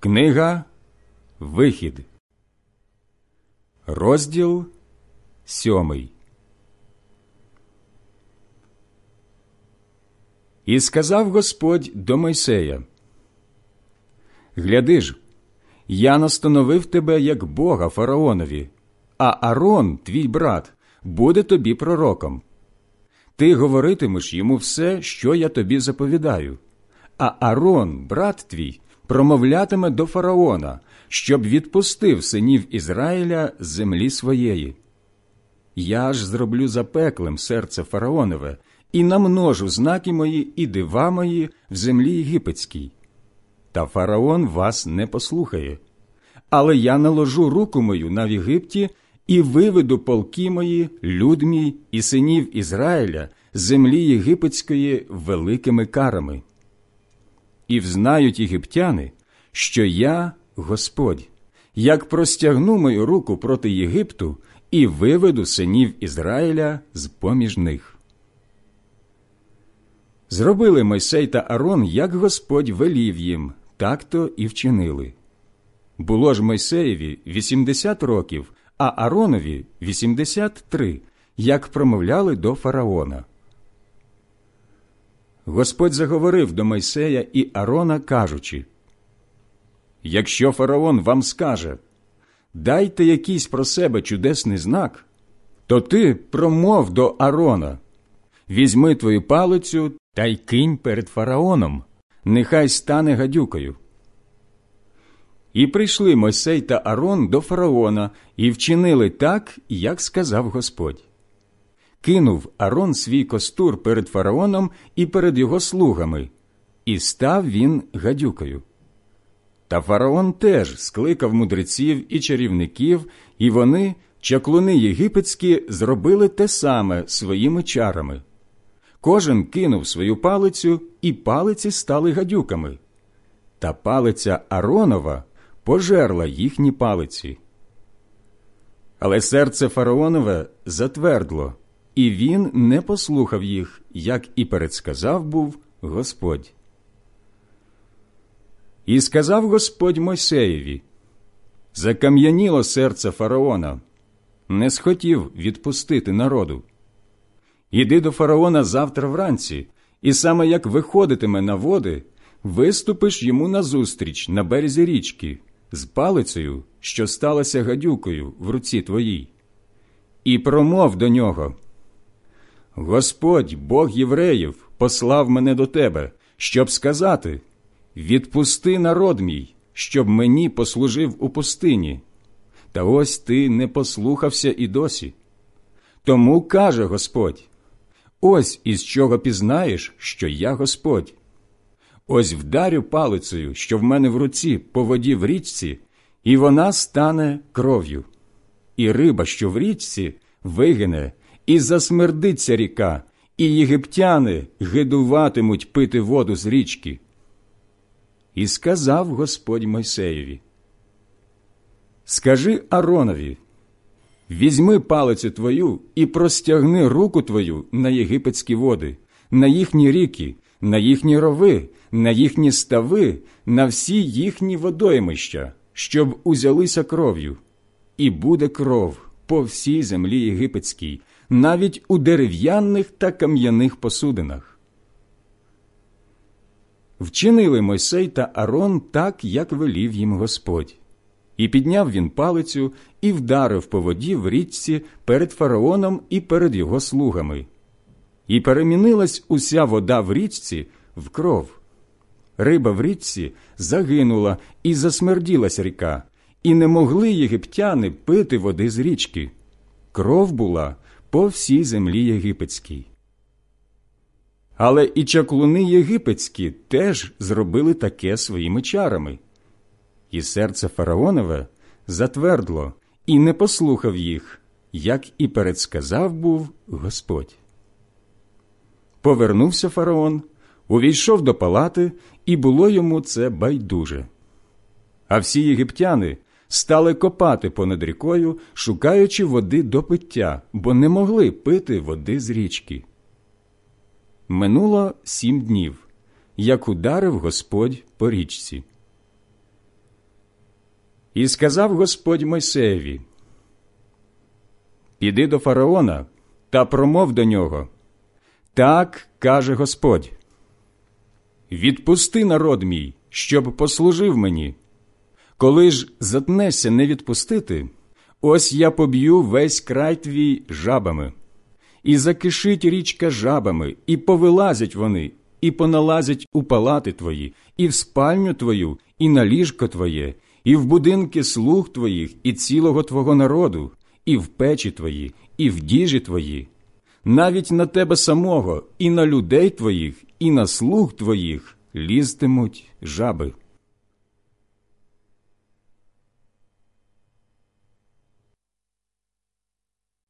Книга Вихід, розділ 7. І сказав Господь до Мойсея: «Гляди ж, я настановив тебе як Бога фараонові, а Арон, твій брат, буде тобі пророком. Ти говоритимеш йому все, що я тобі заповідаю, а Арон, брат твій, промовлятиме до фараона, щоб відпустив синів Ізраїля з землі своєї. Я ж зроблю запеклим серце фараонове і намножу знаки мої і дива мої в землі єгипетській. Та фараон вас не послухає. Але я наложу руку мою на Єгипті і виведу полки мої, люд мій і синів Ізраїля з землі єгипетської великими карами. І взнають єгиптяни, що я Господь, як простягну мою руку проти Єгипту і виведу синів Ізраїля з-поміж них». Зробили Мойсей та Арон, як Господь велів їм, так-то і вчинили. Було ж Мойсеєві 80 років, а Аронові 83, як промовляли до фараона. Господь заговорив до Мойсея і Арона, кажучи: «Якщо фараон вам скаже: дайте якийсь про себе чудесний знак, то ти промов до Арона: візьми твою палицю та й кинь перед фараоном, нехай стане гадюкою». І прийшли Мойсей та Арон до фараона і вчинили так, як сказав Господь. Кинув Арон свій костур перед фараоном і перед його слугами, і став він гадюкою. Та фараон теж скликав мудреців і чарівників, і вони, чаклуни єгипетські, зробили те саме своїми чарами. Кожен кинув свою палицю, і палиці стали гадюками. Та палиця Аронова пожерла їхні палиці. Але серце фараонове затвердло, і він не послухав їх, як і передсказав був Господь. І сказав Господь Мойсеєві: «Закам'яніло серце фараона, не схотів відпустити народу. Іди до фараона завтра вранці, і саме як виходитиме на води, виступиш йому назустріч на березі річки з палицею, що сталася гадюкою в руці твоїй. І промов до нього: Господь, Бог євреїв, послав мене до тебе, щоб сказати: відпусти народ мій, щоб мені послужив у пустині. Та ось ти не послухався і досі. Тому каже Господь: ось із чого пізнаєш, що я Господь. Ось вдарю палицею, що в мене в руці, по воді в річці, і вона стане кров'ю. І риба, що в річці, вигине, і засмердиться ріка, і єгиптяни гидуватимуть пити воду з річки». І сказав Господь Мойсеєві: «Скажи Аронові: візьми палицю твою і простягни руку твою на єгипетські води, на їхні ріки, на їхні рови, на їхні стави, на всі їхні водоймища, щоб узялися кров'ю. І буде кров по всій землі єгипетській, навіть у дерев'яних та кам'яних посудинах». Вчинили Мойсей та Арон так, як велів їм Господь. І підняв він палицю і вдарив по воді в річці перед фараоном і перед його слугами. І перемінилась уся вода в річці в кров. Риба в річці загинула, і засмерділась ріка, і не могли єгиптяни пити води з річки. Кров була по всій землі єгипетській. Але і чаклуни єгипетські теж зробили таке своїми чарами. І серце фараонове затвердло, і не послухав їх, як і передсказав був Господь. Повернувся фараон, увійшов до палати, і було йому це байдуже. А всі єгиптяни стали копати понад рікою, шукаючи води до пиття, бо не могли пити води з річки. Минуло 7 днів, як ударив Господь по річці. І сказав Господь Мойсеєві: «Піди до фараона та промов до нього. Так каже Господь: відпусти народ мій, щоб послужив мені. Коли ж затнешся не відпустити, ось я поб'ю весь край твій жабами. І закишить річка жабами, і повилазять вони, і поналазять у палати твої, і в спальню твою, і на ліжко твоє, і в будинки слуг твоїх, і цілого твого народу, і в печі твої, і в діжі твої. Навіть на тебе самого, і на людей твоїх, і на слуг твоїх лізтимуть жаби».